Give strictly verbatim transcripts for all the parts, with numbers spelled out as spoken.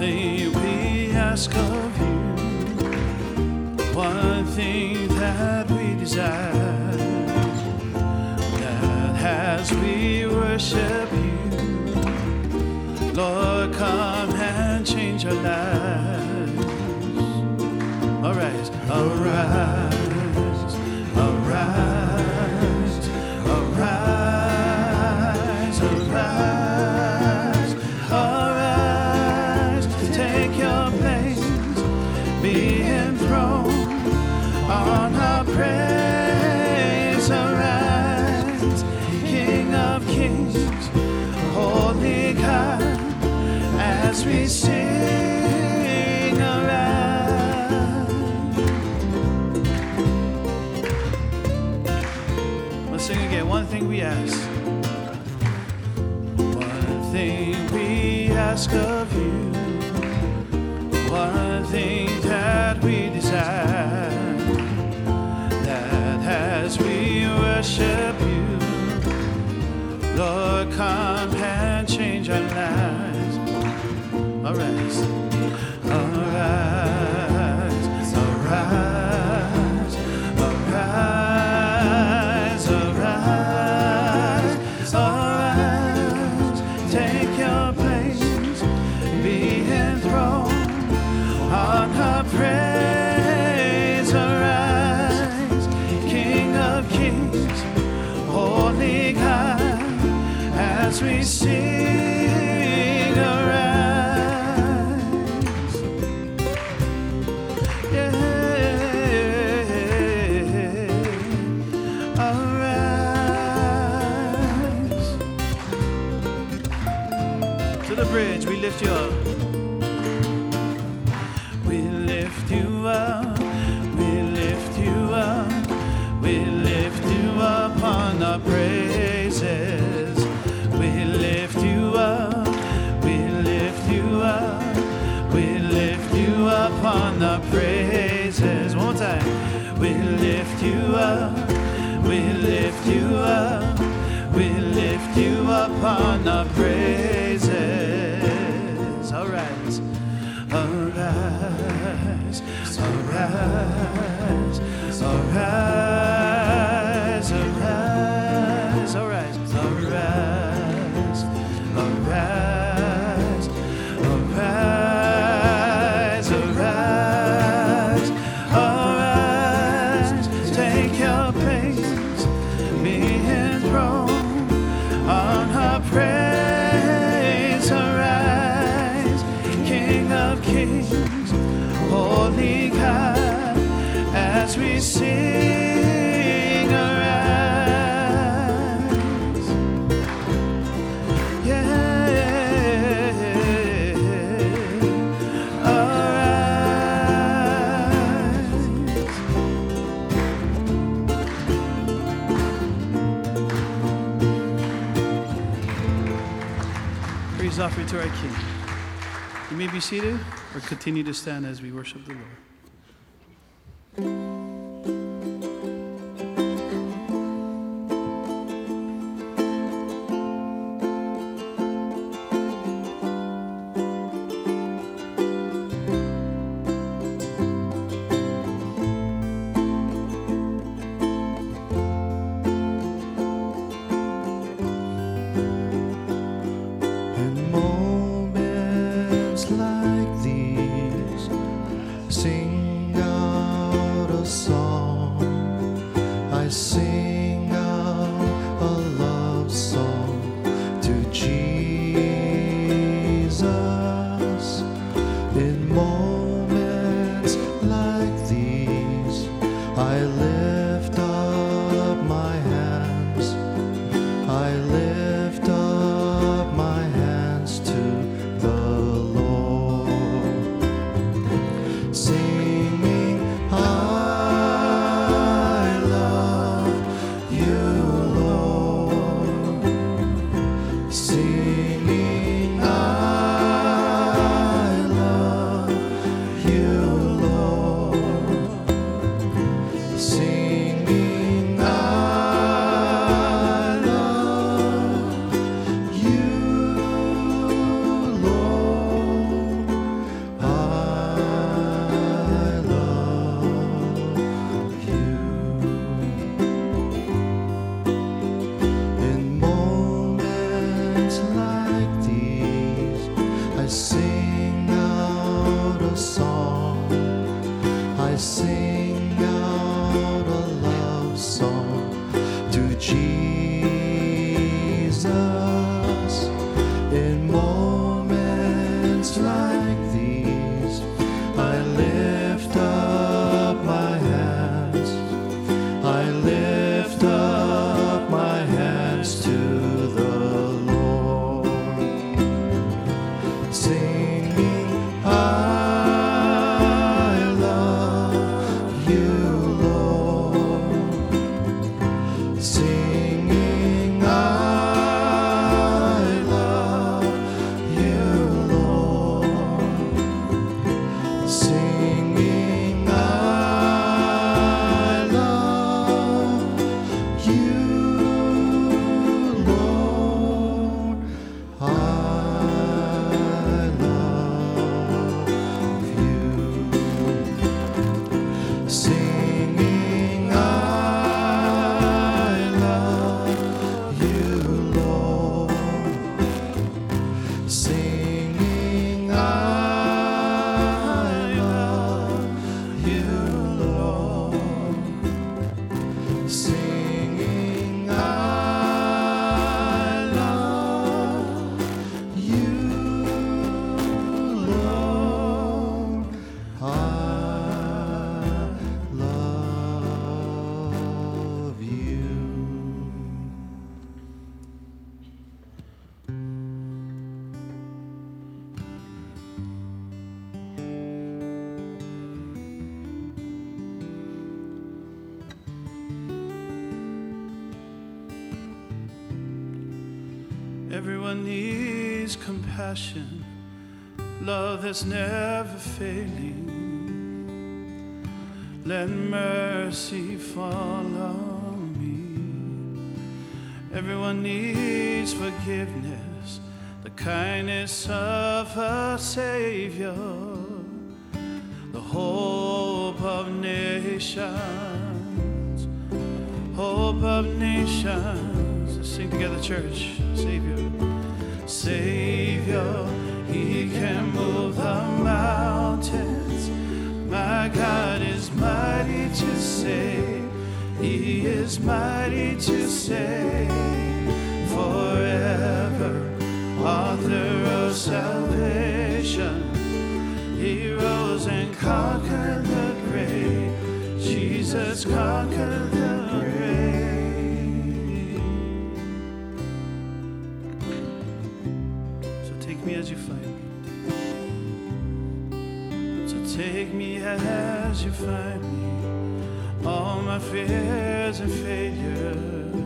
thing we ask of you, one thing that we desire, that as we worship you, Lord, come and change our lives. Arise, arise, arise, arise, arise, arise, take your place, be enthroned on our praise. Arise, King of Kings, Holy God, as we sing, arise. Let's sing again. One thing we ask, one thing we ask of you, one thing that we desire, that as we worship you, Lord, come and change our lives. Arise, arise, arise, arise, arise, arise, take your place, be enthroned on her praise. Arise, King of Kings, Holy God, as we sing, arise. Bridge, we lift you up. We lift you up. We lift you up. We lift you up on our praises. We lift you up. We lift you up. We lift you up on our praises. One more time. We lift you up. We lift you up. We lift you up on our praises. Arise, arise, arise, arise, arise, arise, arise, arise, arise, arise, arise, take your place, be enthroned on her praise. Arise, King of Kings, Holy God, as we sing, arise. Yeah, arise. Praise offering to our King. You may be seated or continue to stand as we worship the Lord. Like these, sing out a Everyone needs compassion, love that's never failing. Let mercy fall on me. Everyone needs forgiveness, the kindness of a Savior, the hope of nations, hope of nations. Let's sing together, church. Savior, Savior, He can move the mountains. My God is mighty to save. He is mighty to save. Forever, author of salvation. He rose and conquered the grave. Jesus conquered the grave. Me as you find me. So take me as you find me. All my fears and failures,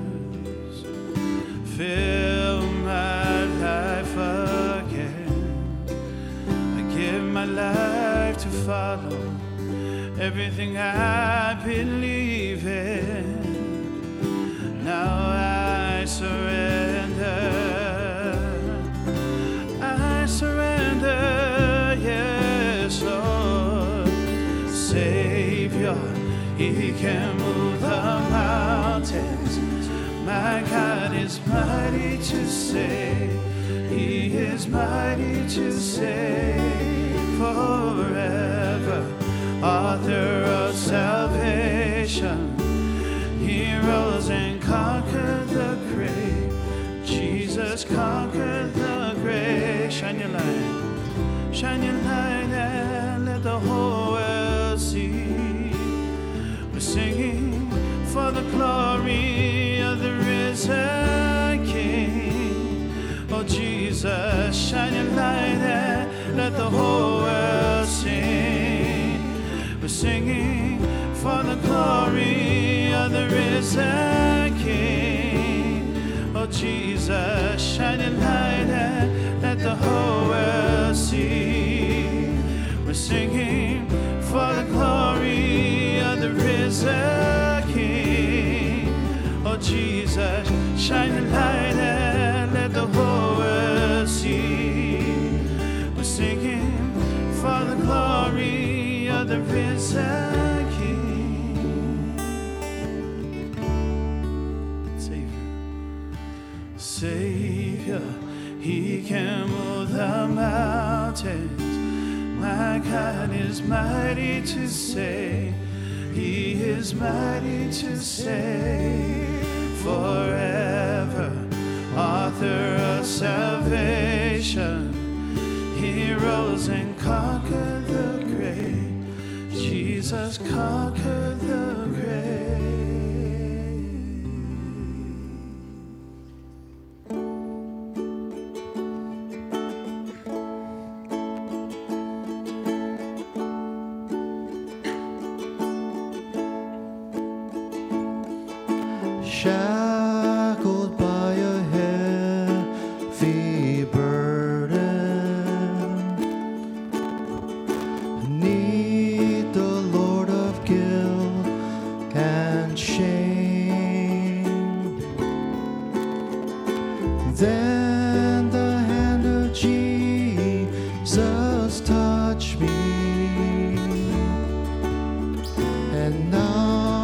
fill my life again. I give my life to follow everything I believe in. Now I surrender. Surrender, yes, Lord. Savior, He can move the mountains. My God is mighty to save. He is mighty to save. Forever, author of salvation. He rose and conquered the grave. Jesus conquered the grave. Shine your light, shine your light and let the whole world see. We're singing for the glory of the risen King. Oh Jesus, shine your light and let the whole world sing. We're singing for the glory of the risen King. Oh Jesus, shine your light and let the whole world see. We're singing for the glory of the risen King. Oh Jesus, shine your light and let the whole world see. We're singing for the glory of the risen King. Savior, Savior, He can move the mountains. My God is mighty to save. He is mighty to save. Forever, author of salvation. He rose and conquered the grave. Jesus conquered the grave. Shackled by a heavy burden, need the Lord of guilt and shame. Then the hand of Jesus touched me, and now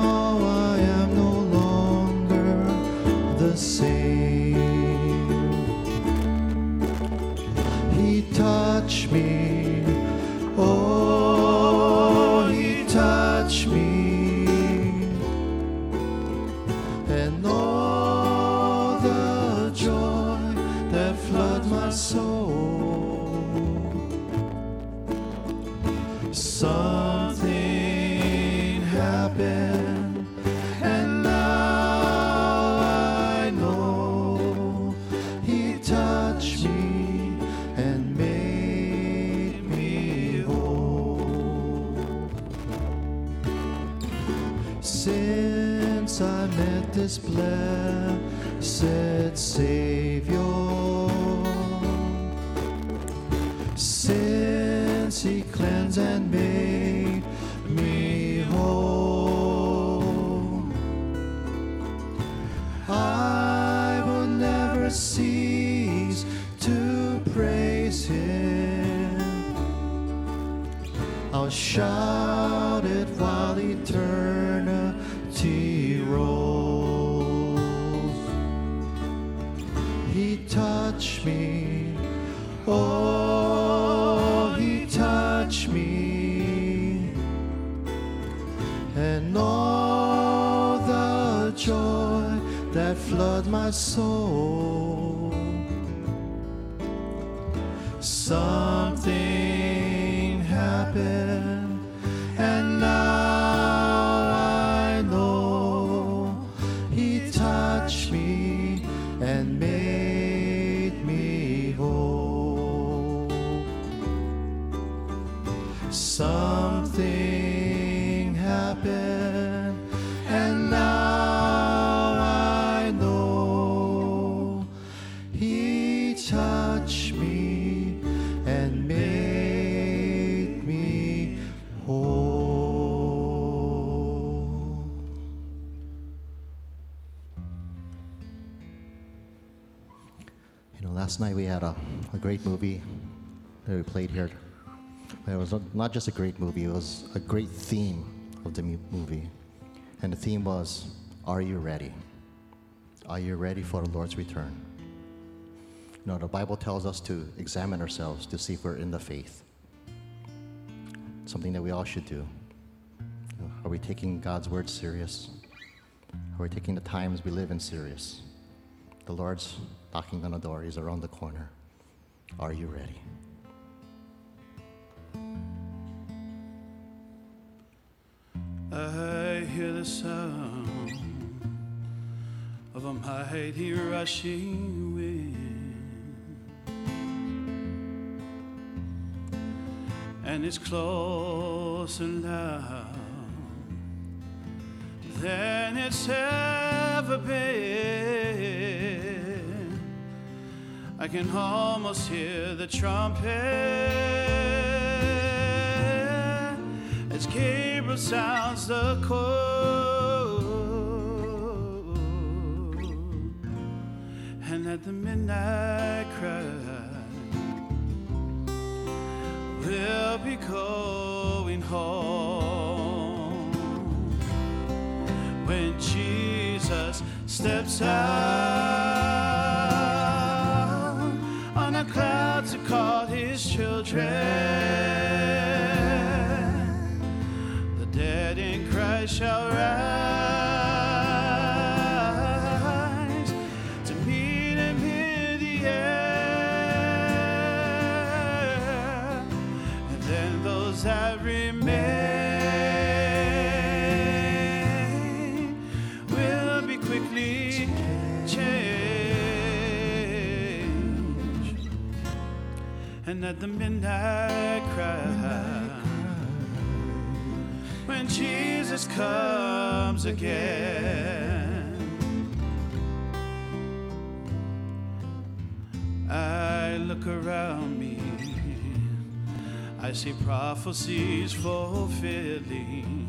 He touched me, oh, He touched me, and all the joy that flooded my soul. Something happened, and now I know He touched me and made me whole. Since I met this blessed Savior, I'll shout it while eternity rolls. He touched me, oh, He touched me, and all the joy that flood my soul. Something happened, and now I know He touched me and made me whole. Something happened, and now I know He touched me and made me whole. You know, last night we had a, a great movie that we played here. It was not just a great movie, it was a great theme of the mu- movie. And the theme was, are you ready? Are you ready for the Lord's return? You know, the Bible tells us to examine ourselves to see if we're in the faith. Something that we all should do. You know, are we taking God's word serious? Are we taking the times we live in serious? The Lord's knocking on the door. He's around the corner. Are you ready? I hear the sound of a mighty rushing wind, and it's close and loud than it's ever been. I can almost hear the trumpet as Gabriel sounds the call, and at the midnight cry we'll be going home when Jesus steps out on a cloud to call His children. Dead in Christ shall rise to meet Him in the air, and then those that remain will be quickly changed. And at the midnight cry, when Jesus comes again, I look around me, I see prophecies fulfilling,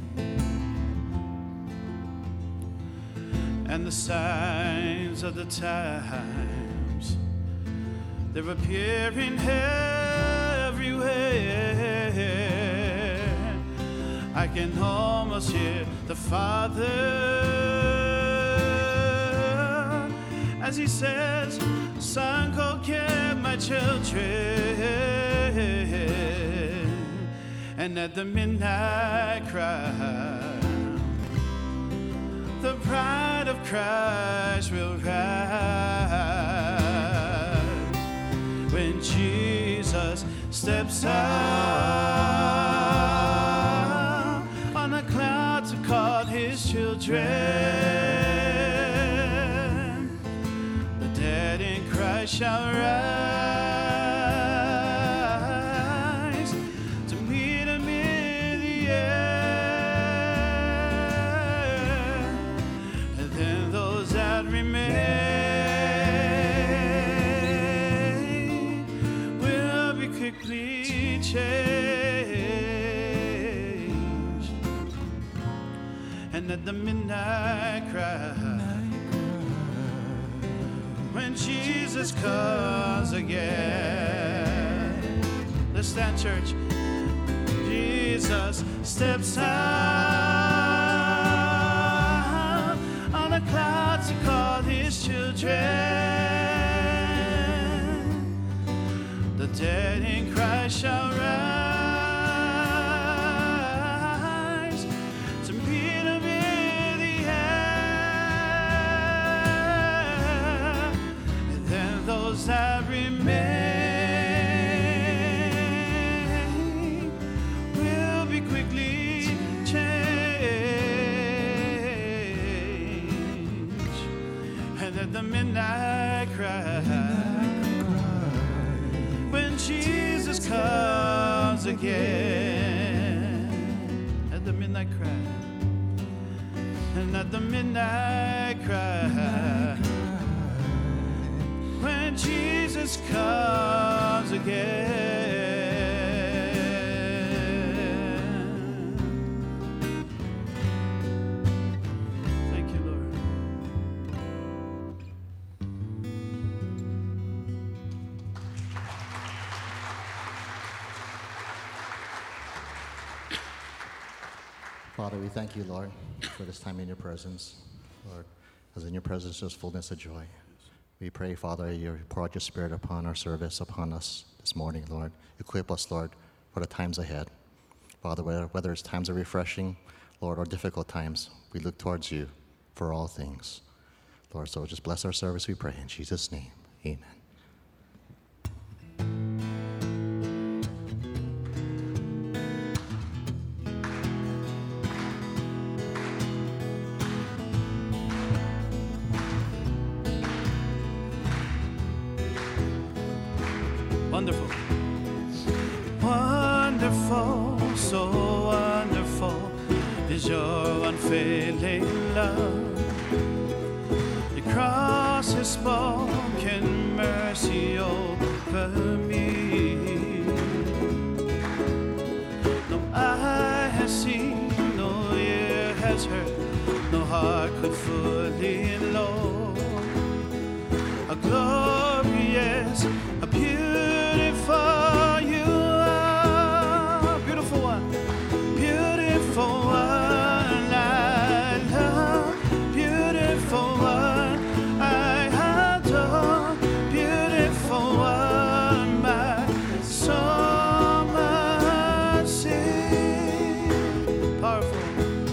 and the signs of the times, they're appearing everywhere. I can almost hear the Father as He says, "Son, go get my children." And at the midnight cry, the bride of Christ will rise when Jesus steps out on a cloud to call His children. The dead in Christ shall rise to meet Him in the air, and then those that remain will be quickly changed. And at the midnight cry, when Jesus comes again, let's stand, church. Jesus steps out on the clouds to call his children. The dead in Christ shall rise to meet him in the air, and then those that remain will be quickly changed. And at the midnight cry, when Jesus comes again, at the midnight cry, and at the midnight cry, when Jesus comes again. Thank you, Lord. Father, we thank you, Lord, for this time in your presence. Lord, as in your presence there's fullness of joy. We pray, Father, you pour out your Spirit upon our service, upon us this morning, Lord. Equip us, Lord, for the times ahead. Father, whether, whether it's times of refreshing, Lord, or difficult times, we look towards you for all things. Lord, so just bless our service, we pray. In Jesus' name, amen. Wonderful. Wonderful, so wonderful is your unfailing love. Your cross has spoken mercy over me. No eye has seen, no ear has heard, no heart could fully know. A glorious, a beautiful you are, beautiful one, beautiful one I love, beautiful one I adore, beautiful one my soul must sing. Powerful,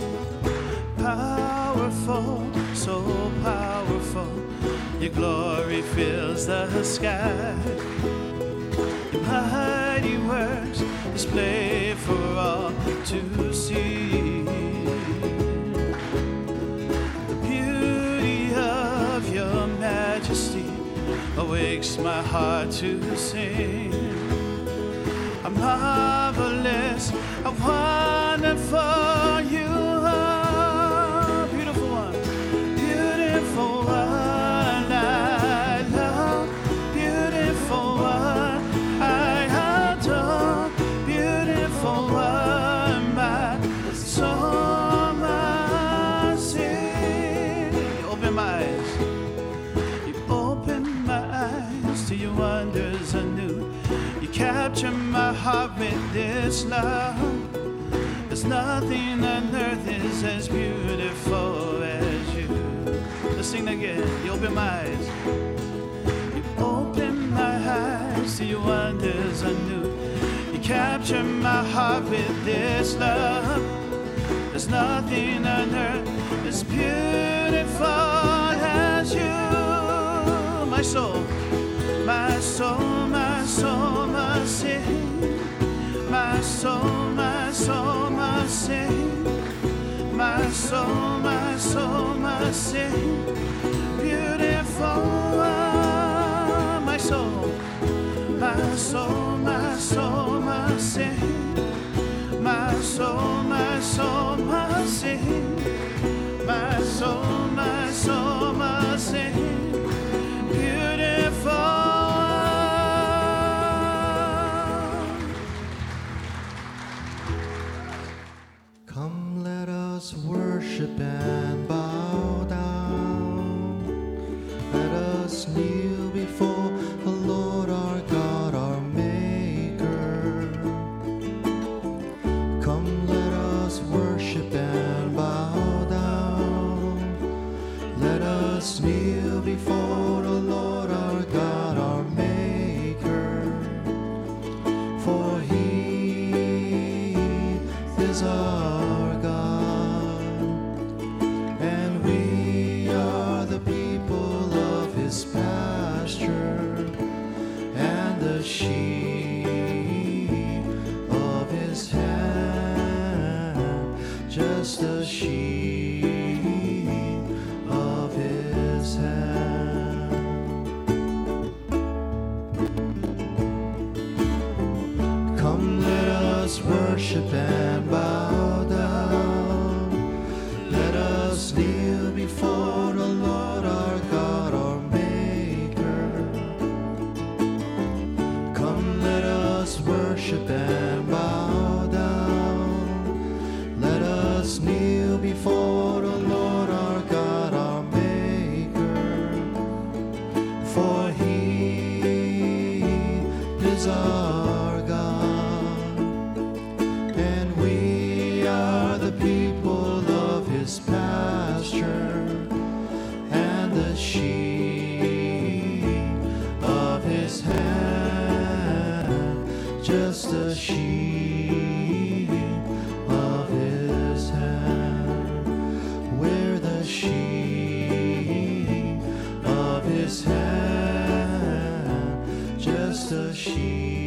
powerful, so powerful, your glory fills the sky. Your mighty works display for all to see. The beauty of your majesty awakes my heart to sing. A marvelous, a wonderful you are, beautiful one, beautiful one. Wonders anew, you capture my heart with this love. There's nothing on earth is as beautiful as you. Let's sing again. You open my eyes. You open my eyes to your wonders anew. You capture my heart with this love. There's nothing on earth as beautiful as you. My soul. My soul, my soul must sing. My soul, my soul must sing. My soul, my soul must sing. Beautiful one. My soul, my soul, my soul must sing. My soul, my soul must sing. My soul, my soul must sing. Beautiful. Worship and bow down. Let us kneel before the Lord our God, our Maker. Come, sheep of his hand, just a sheep of his hand. Come, let us worship and bow down. Let us kneel before the Lord our God, our Maker. Come, let us worship and bow down. Let us kneel before the Lord our God, our Maker. For He is our God, and we are the people of His pasture, and the sheep of His hand, just a sheep of His hand. We're the sheep of His hand, just a sheep